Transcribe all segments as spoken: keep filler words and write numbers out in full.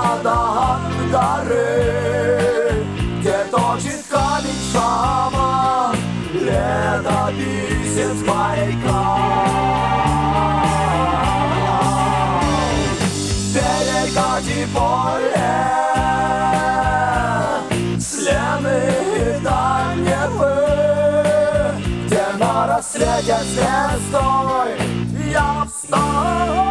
складах горы, где точит камень шаман летописец маяка. Перекати поле, слены до Невы, где на рассвете звездой я встал.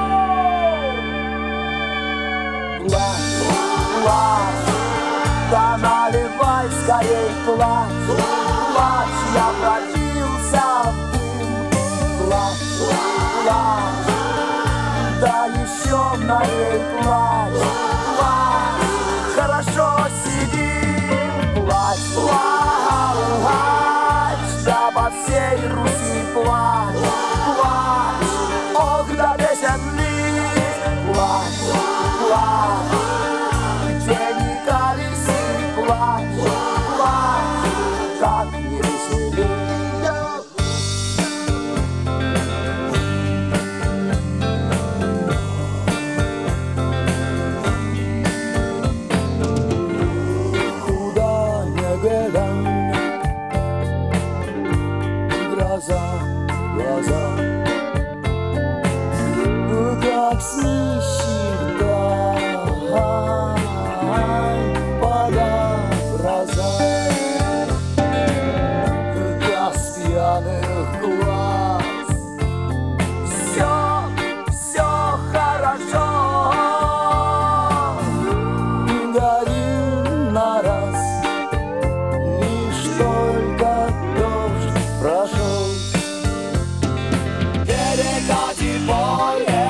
Плачь, плачь, да наливай скорей, плачь, плачь, я пробился в дым. Плачь, плачь, да еще на ней плачь, плачь, хорошо сидим. Плачь, плачь, да по всей Руси плачь, плачь, ох, да песен лист. Плачь, плачь, где ни колеси, плачь, плачь, как не весели. Куда не глянь, гроза, глаза, как с нищих дай поля гроза, как с пьяных глаз. Все, все хорошо, горим на раз, лишь только дождь прошел. Перекати поле,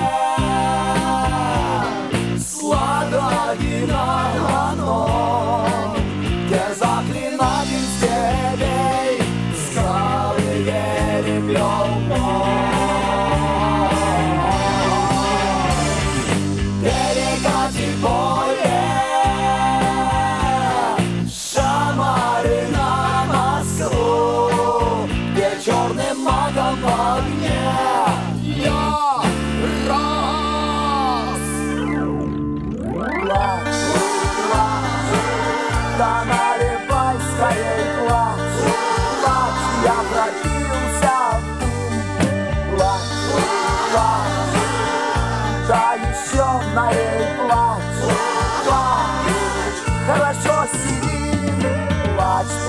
сладогина оно, где заклинатель степей скалы переплел. Перекати поле, шамары на Москву, где черным магом в огне я рос. Плачь, плачь, да наливай скорей, плачь, плачь, я пробился в дым. Плачь, плачь, да еще налей, плачь, плачь, хорошо сидим. Плачь,